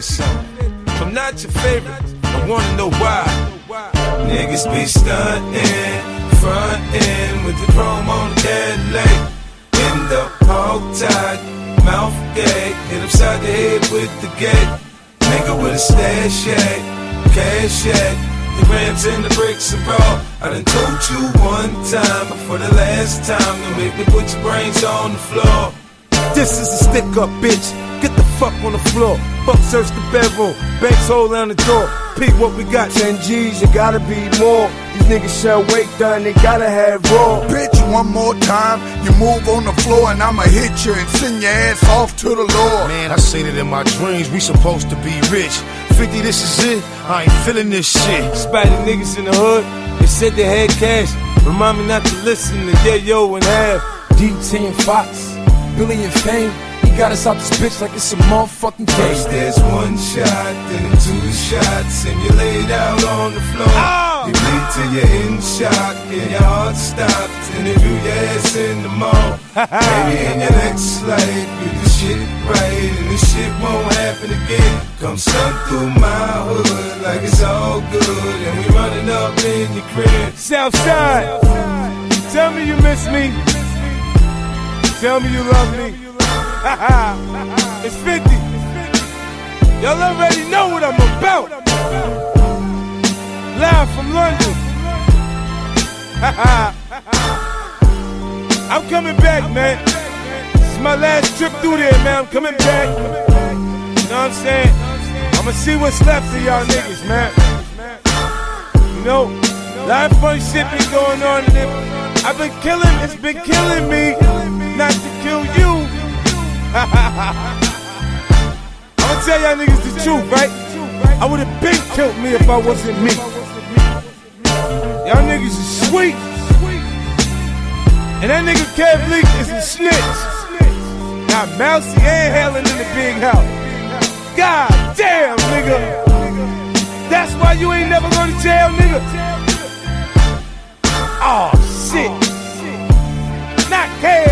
I'm not your favorite, I wanna know why. Niggas be stuntin', frontin' with the chrome on the Cadillac. In the hog tied, mouth gay, hit upside the head with the gate. Nigga with a stash shack, cash shack, the grams and the bricks and raw. I done told you one time, but for the last time, don't make me put your brains on the floor. This is a stick up, bitch. Get the fuck on the floor. Fuck search the bedroom. Banks hole down the door. Peep what we got. 10 G's, you gotta be more. These niggas shall wait done, they gotta have raw. Bitch, one more time, you move on the floor and I'ma hit you and send your ass off to the Lord. Man, I seen it in my dreams, we supposed to be rich. 50, this is it, I ain't feeling this shit. Spotted niggas in the hood, they said they had cash. Remind me not to listen to Yayo and Half. DT and Fox, Billy and Fame. He got us out this bitch like it's a motherfucking game. First there's one shot, then two shots, and you laid out on the floor. You bleed till you're in shock, and your heart stops, and if you your ass in the mall. Maybe in your next life, you do shit right, and this shit won't happen again. Come stunt through my hood like it's all good, and we running up in your crib. Southside, tell me you miss me. Tell me you love me. It's 50. Y'all already know what I'm about. Live from London. I'm coming back, man. This is my last trip through there, man. I'm coming back. You know what I'm saying? I'ma see what's left of y'all niggas, man. You know, a lot of fun shit been going on in it. I've been killing, it's been killing me. Not to kill you. I'ma tell y'all niggas the truth, right? I would've been killed me if I wasn't me. Y'all niggas is sweet. And that nigga Kev Leak is a snitch. Now Mousy and Helen in the big house. God damn, nigga. That's why you ain't never go to jail, nigga. Oh shit. Not Kev.